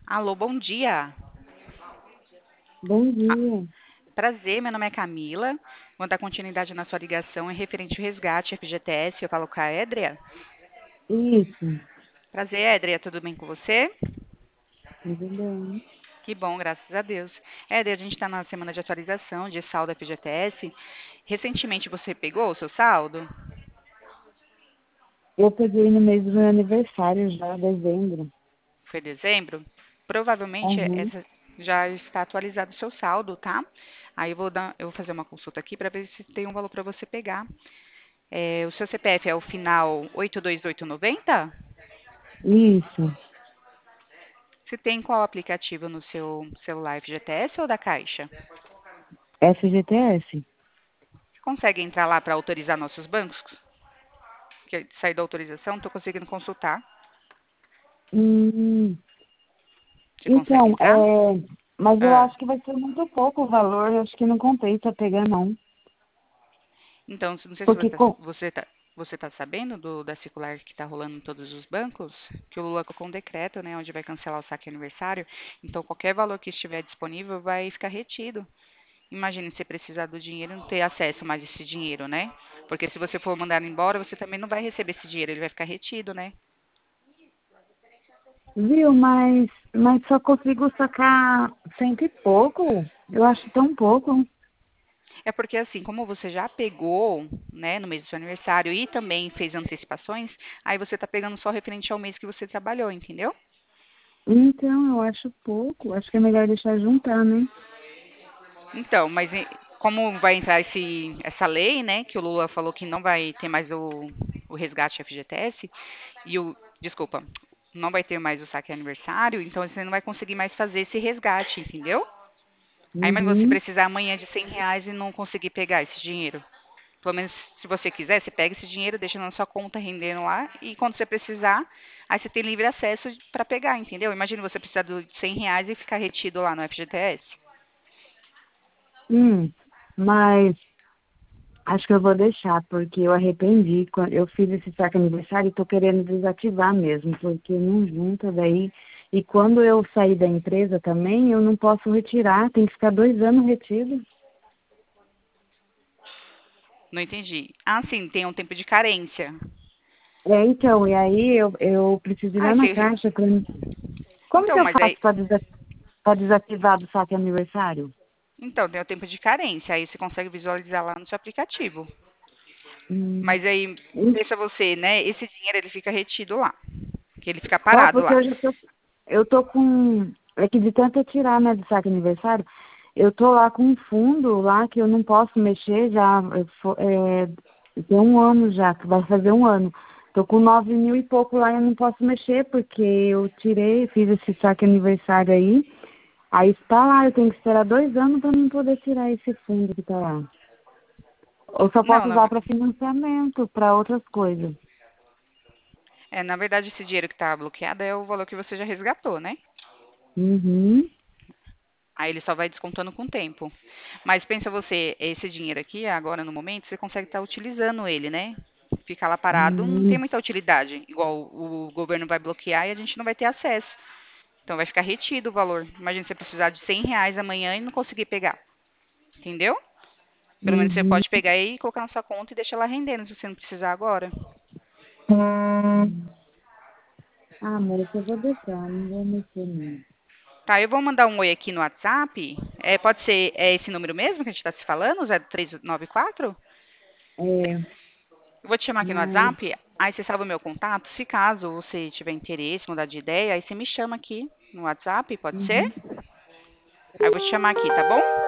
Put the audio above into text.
Alô, bom dia. Bom Ah, dia. prazer, meu nome é Camila. Vou dar continuidade na sua ligação em referente ao resgate FGTS. Eu falo com a Édria. Isso, Prazer, Édria, tudo bem com você? tudo bem. Que bom, graças a Deus. Édria, a gente está na semana de atualização de saldo FGTS. Recentemente você pegou o seu saldo? Eu peguei no mês do meu aniversário já, dezembro. Foi dezembro? Provavelmente Aham. essa já está atualizado o seu saldo, tá? Aí eu vou fazer uma consulta aqui para ver se tem um valor para você pegar. O seu CPF é o final 82890? Isso, Você tem qual aplicativo no seu celular, FGTS ou da Caixa? FGTS. Você consegue entrar lá para autorizar nossos bancos? Que sair da autorização, estou conseguindo consultar. Hum, Você consegue então, entrar? mas eu Ah, acho que vai ser muito pouco o valor, eu acho que não compensa pegar não. então, não sei se Porque com... você tá sabendo da circular que está rolando em todos os bancos, que o Lula colocou um decreto, né, onde vai cancelar o saque aniversário. Então, qualquer valor que estiver disponível vai ficar retido. Imagine você precisar do dinheiro e não ter acesso mais a esse dinheiro, né? Porque se você for mandado embora, você também não vai receber esse dinheiro, ele vai ficar retido, né? Viu, mas só consigo sacar cento e pouco. Eu acho tão pouco. É porque assim, como você já pegou, né, no mês do seu aniversário e também fez antecipações, aí você tá pegando só referente ao mês que você trabalhou, entendeu? Então, eu acho pouco. Acho que é melhor deixar juntar, né? Então, como vai entrar essa lei, né, que o Lula falou que não vai ter mais o resgate FGTS desculpa, não vai ter mais o saque aniversário, então você não vai conseguir mais fazer esse resgate, entendeu? Aí, mas você Uhum. precisar amanhã de R$ 100 e não conseguir pegar esse dinheiro. Pelo menos, se você quiser, você pega esse dinheiro, deixa na sua conta rendendo lá, e quando você precisar, aí você tem livre acesso para pegar, entendeu? Imagina você precisar de R$ 100 e ficar retido lá no FGTS. Mas acho que eu vou deixar, porque eu arrependi. Eu fiz esse saque aniversário e tô querendo desativar mesmo, porque não junta daí. E quando eu sair da empresa também, eu não posso retirar, tem que ficar 2 anos retido. Não entendi. Ah, sim, tem um tempo de carência. Então, e aí eu preciso ir Ah, lá na caixa. Como que então, eu mas faço aí, para desativar do saque aniversário? então, tem o tempo de carência, aí você consegue visualizar lá no seu aplicativo. Hum, Mas aí, pensa você, né? Esse dinheiro ele fica retido lá, que ele fica Só parado porque lá. eu tô com, é que de tanto eu tirar, né, do saque aniversário, eu tô lá com um fundo lá que eu não posso mexer já, tem um ano já, que vai fazer um ano. Tô com 9 mil e pouco lá e eu não posso mexer porque eu tirei, fiz esse saque aniversário aí está lá, eu tenho que esperar 2 anos para não poder tirar esse fundo que tá lá. Eu só Não, posso usar para financiamento, para outras coisas. na verdade, esse dinheiro que está bloqueado é o valor que você já resgatou, né? Uhum. Aí ele só vai descontando com o tempo. Mas pensa você, esse dinheiro aqui, agora no momento, você consegue estar utilizando ele, né? Ficar lá parado não tem Uhum. muita utilidade. Igual o governo vai bloquear e a gente não vai ter acesso. Então vai ficar retido o valor. Imagina você precisar de R$ 100 amanhã e não conseguir pegar. Entendeu? Pelo menos você Uhum. pode pegar e colocar na sua conta e deixar lá rendendo se você não precisar agora. Ah, moça, eu vou deixar, não vou mexer não. Tá, eu vou mandar um oi aqui no WhatsApp. Pode ser esse número mesmo que a gente está se falando, 0394? É, Eu vou te chamar aqui no mas. WhatsApp, aí você salva o meu contato. Se caso você tiver interesse, mudar de ideia, aí você me chama aqui no WhatsApp, pode ser? Uhum. Aí eu vou te chamar aqui, tá bom?